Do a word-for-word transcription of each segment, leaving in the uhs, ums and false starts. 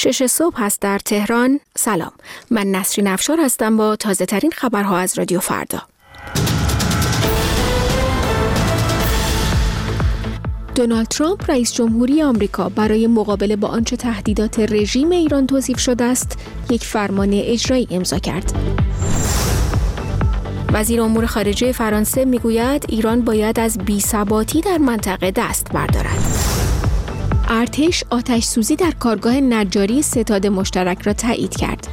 شش صبح هست در تهران. سلام، من نسرین افشار هستم با تازه ترین خبرها از رادیو فردا. دونالد ترامپ رئیس جمهوری آمریکا برای مقابله با آنچه تهدیدات رژیم ایران توصیف شده است، یک فرمان اجرایی امضا کرد. وزیر امور خارجه فرانسه میگوید ایران باید از بی‌ثباتی در منطقه دست بردارد. ارتش آتش سوزی در کارگاه نجاری ستاد مشترک را تایید کرد.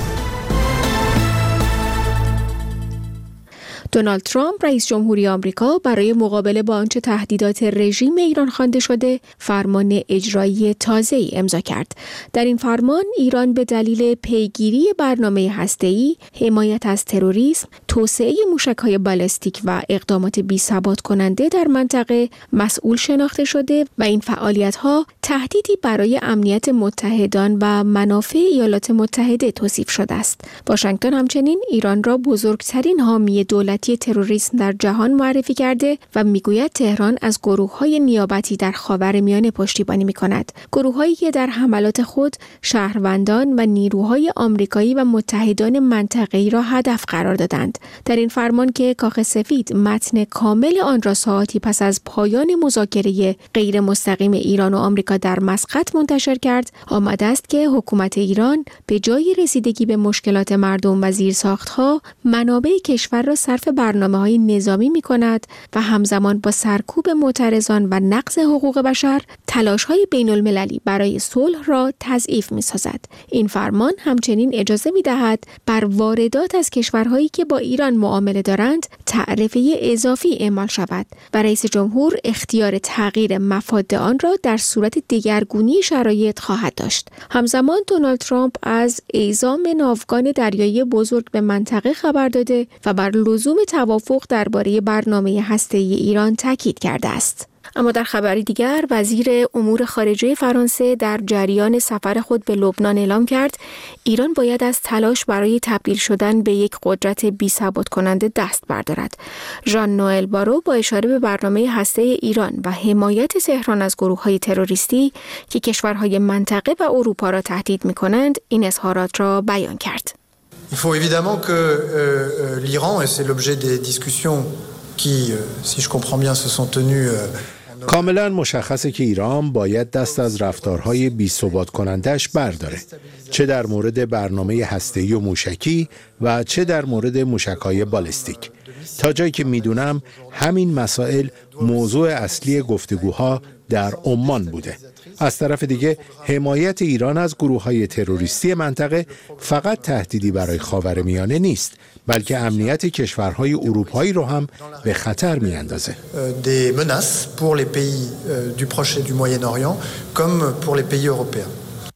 دونالد ترامپ رئیس جمهوری آمریکا برای مقابله با آنچه تهدیدات رژیم ایران خوانده شده فرمان اجرایی تازه‌ای امضا کرد. در این فرمان ایران به دلیل پیگیری برنامه هسته‌ای، حمایت از تروریسم، توسعه موشک‌های بالستیک و اقدامات بی‌ثبات کننده در منطقه مسئول شناخته شده و این فعالیت‌ها تهدیدی برای امنیت متحدان و منافع ایالات متحده توصیف شده است. واشنگتن همچنین ایران را بزرگترین حامی دولتی تروریسم در جهان معرفی کرده و میگوید تهران از گروه‌های نیابتی در خاورمیانه پشتیبانی می‌کند. گروه‌هایی که در حملات خود شهروندان و نیروهای آمریکایی و متحدان منطقه‌ای را هدف قرار دادند. در این فرمان که کاخ سفید متن کامل آن را ساعتی پس از پایان مذاکره غیر مستقیم ایران و آمریکا در مسقط منتشر کرد، آمده است که حکومت ایران به جای رسیدگی به مشکلات مردم و زیرساخت‌ها، منابع کشور را صرف برنامه‌های نظامی می‌کند و همزمان با سرکوب معترضان و نقض حقوق بشر، تلاش‌های بین‌المللی برای صلح را تضعیف می‌سازد. این فرمان همچنین اجازه می‌دهد بر واردات از کشورهایی که با ایران معامله دارند تعرفه اضافی اعمال شود و رئیس جمهور اختیار تغییر مفاد آن را در صورت دگرگونی شرایط خواهد داشت. همزمان دونالد ترامپ از اعزام ناوگان دریایی بزرگ به منطقه خبر داده و بر لزوم توافق درباره برنامه هسته‌ای ایران تاکید کرده است. اما در خبری دیگر، وزیر امور خارجه فرانسه در جریان سفر خود به لبنان اعلام کرد ایران باید از تلاش برای تبدیل شدن به یک قدرت بی‌ثبات کننده دست بردارد. ژان نوئل بارو با اشاره به برنامه هسته‌ای ایران و حمایت تهران از گروه‌های تروریستی که کشورهای منطقه و اروپا را تهدید می‌کنند، این اظهارات را بیان کرد. Il faut évidemment que euh, l'Iran, et c'est l'objet des discussions qui, euh, si je comprends bien, se sont tenues euh, کاملا مشخصه که ایران باید دست از رفتارهای بی‌ثبات کنندش برداره، چه در مورد برنامه هسته‌ای و موشکی و چه در مورد موشک‌های بالستیک. تا جایی که میدونم همین مسائل موضوع اصلی گفتگوها در عمان بوده. از طرف دیگه حمایت ایران از گروه‌های تروریستی منطقه فقط تهدیدی برای خاورمیانه نیست، بلکه امنیت کشورهای اروپایی رو هم به خطر می‌اندازه. des menaces pour les pays du Proche et du Moyen-Orient comme pour les pays européens.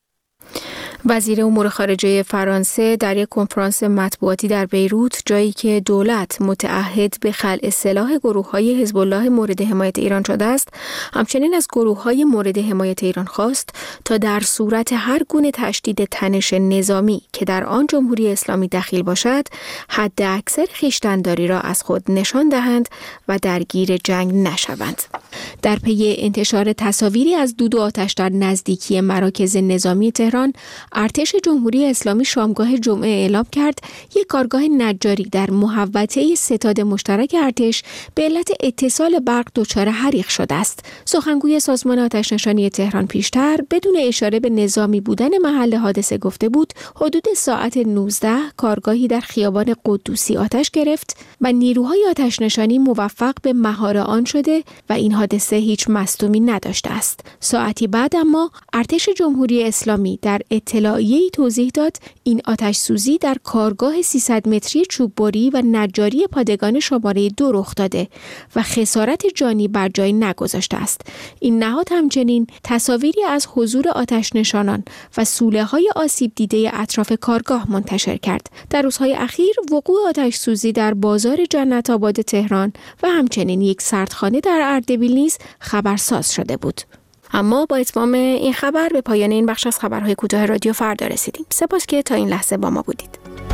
وزیر امور خارجه فرانسه در یک کنفرانس مطبوعاتی در بیروت، جایی که دولت متعهد به خلع سلاح گروه‌های حزب الله مورد حمایت ایران شده است، همچنین از گروه‌های مورد حمایت ایران خواست تا در صورت هر گونه تشدید تنش نظامی که در آن جمهوری اسلامی دخیل باشد، حد اکثر خویشتن‌داری را از خود نشان دهند و درگیر جنگ نشوند. در پی انتشار تصاویری از دود و آتش در نزدیکی مراکز نظامی تهران، ارتش جمهوری اسلامی شامگاه جمعه اعلام کرد یک کارگاه نجاری در محوطه ستاد مشترک ارتش به علت اتصال برق دچار حریق شده است. سخنگوی سازمان آتش‌نشانی تهران پیشتر بدون اشاره به نظامی بودن محل حادثه گفته بود حدود ساعت نوزده کارگاهی در خیابان قدوسی آتش گرفت و نیروهای آتش‌نشانی موفق به مهار آن شده و این حادثه هیچ مصدومی نداشته است. ساعتی بعد اما ارتش جمهوری اسلامی در اطلاعیه‌ای توضیح داد این آتش سوزی در کارگاه سیصد متری چوببری و نجاری پادگان شماره دو رخ داده و خسارت جانی بر جای نگذاشته است. این نهاد همچنین تصاویری از حضور آتش نشانان و سوله‌های آسیب دیده اطراف کارگاه منتشر کرد. در روزهای اخیر وقوع آتش سوزی در بازار جنت آباد تهران و همچنین یک سردخانه در اردبیل نیز خبرساز شده بود. اما با اتمام این خبر به پایان این بخش از خبرهای کوتاه رادیو فردا رسیدیم. سپاس که تا این لحظه با ما بودید.